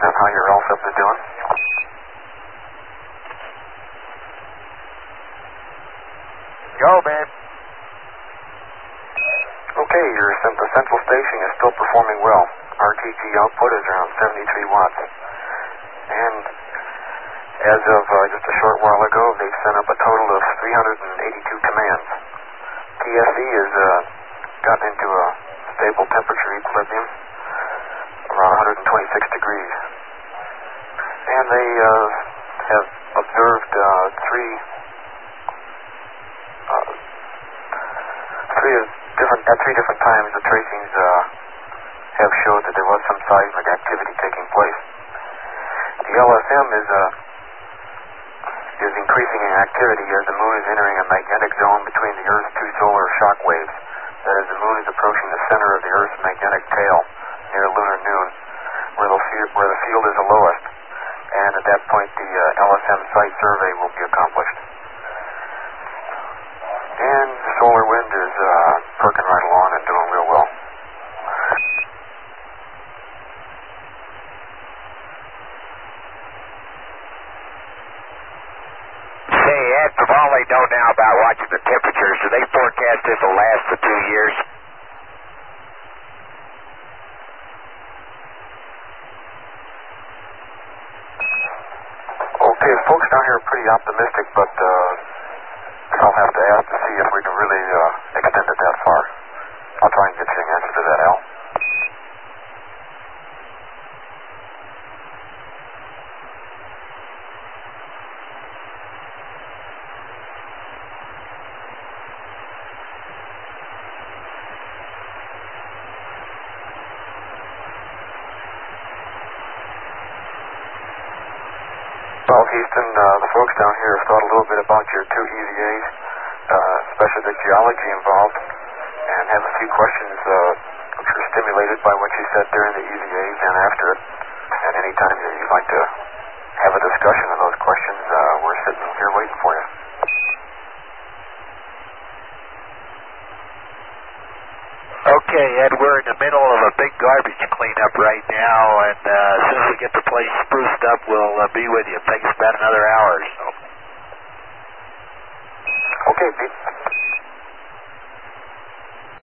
how your LSEP is doing. Go, babe. Okay, the central station is still performing well. RTG output is around 73 watts. And as of just a short while ago, they've sent up a total of 382 commands. TSE has gotten into a stable temperature equilibrium, around 126 degrees. And they have observed at three different times the tracings have showed that there was some seismic activity taking place. The LSM is increasing in activity as the moon is entering a magnetic zone between the Earth's two solar shock waves. That is, the moon is approaching the center of the Earth's magnetic tail near lunar noon, where the field is the lowest. And at that point, the LSM site survey will be accomplished. And the solar wind is perking right along and doing real well. Say, Ed, from all they know now about watching the temperatures, do they forecast this will last for 2 years? Okay, folks down here are pretty optimistic, but I'll have to ask to see if we can really extend it that far. I'll try and get you an answer to that, Al. Well, Houston, the folks down here have thought a little bit about your two EVAs, especially the geology involved, and have a few questions which were stimulated by what you said during the EVAs and after it. And any time that you'd like to have a discussion of those questions, we're sitting here waiting for you. Okay, Ed, we're in the middle of a big garbage cleanup right now, and as soon as we get the place spruced up, we'll be with you. It takes about another hour or so. Okay, Pete.